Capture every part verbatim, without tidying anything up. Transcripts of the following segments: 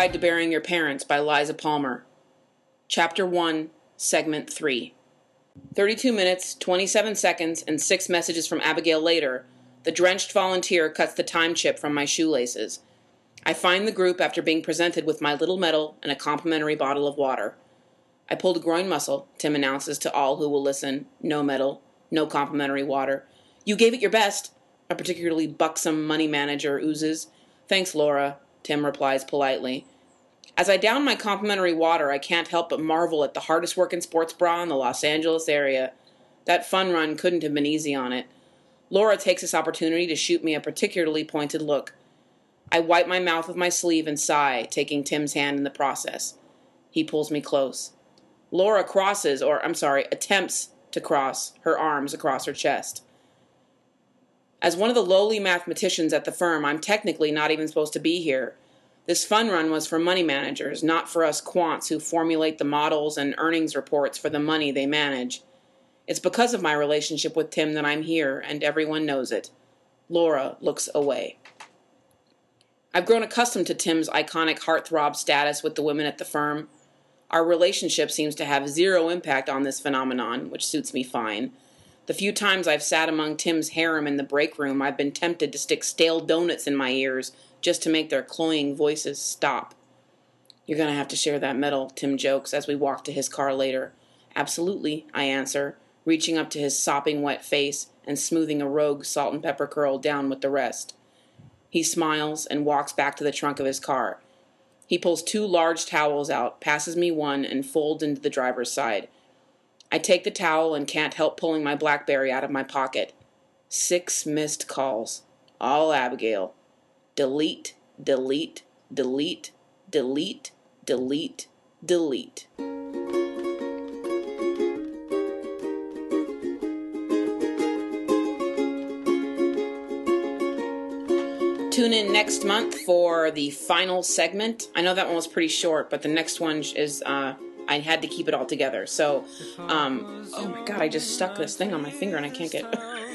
Guide to Burying Your Parents by Liza Palmer. Chapter one, Segment three. thirty-two minutes, twenty-seven seconds, and six messages from Abigail later, the drenched volunteer cuts the time chip from my shoelaces. I find the group after being presented with my little medal and a complimentary bottle of water. I pulled a groin muscle, Tim announces to all who will listen. No medal, no complimentary water. You gave it your best, a particularly buxom money manager oozes. Thanks, Laura, Tim replies politely. As I down my complimentary water, I can't help but marvel at the hardest working sports bra in the Los Angeles area. That fun run couldn't have been easy on it. Laura takes this opportunity to shoot me a particularly pointed look. I wipe my mouth with my sleeve and sigh, taking Tim's hand in the process. He pulls me close. Laura crosses, or I'm sorry, attempts to cross her arms across her chest. As one of the lowly mathematicians at the firm, I'm technically not even supposed to be here. This fun run was for money managers, not for us quants who formulate the models and earnings reports for the money they manage. It's because of my relationship with Tim that I'm here, and everyone knows it. Laura looks away. I've grown accustomed to Tim's iconic heartthrob status with the women at the firm. Our relationship seems to have zero impact on this phenomenon, which suits me fine. The few times I've sat among Tim's harem in the break room, I've been tempted to stick stale donuts in my ears just to make their cloying voices stop. You're going to have to share that medal, Tim jokes as we walk to his car later. Absolutely, I answer, reaching up to his sopping wet face and smoothing a rogue salt and pepper curl down with the rest. He smiles and walks back to the trunk of his car. He pulls two large towels out, passes me one, and folds into the driver's side. I take the towel and can't help pulling my BlackBerry out of my pocket. Six missed calls. All Abigail. Delete, delete, delete, delete, delete, delete. Tune in next month for the final segment. I know that one was pretty short, but the next one is... Uh, I had to keep it all together. So, um, oh my god, I just stuck this thing on my finger and I can't get...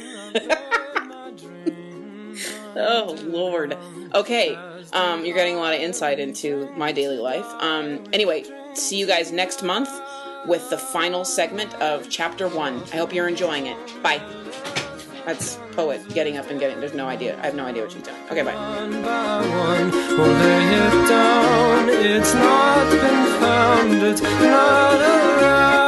Oh, Lord. Okay, um, you're getting a lot of insight into my daily life. Um, anyway, see you guys next month with the final segment of Chapter one. I hope you're enjoying it. Bye. That's Poet getting up and getting... There's no idea. I have no idea what she's doing. Okay, bye. One by one, we'll lay it down. It's not been found. It's not around.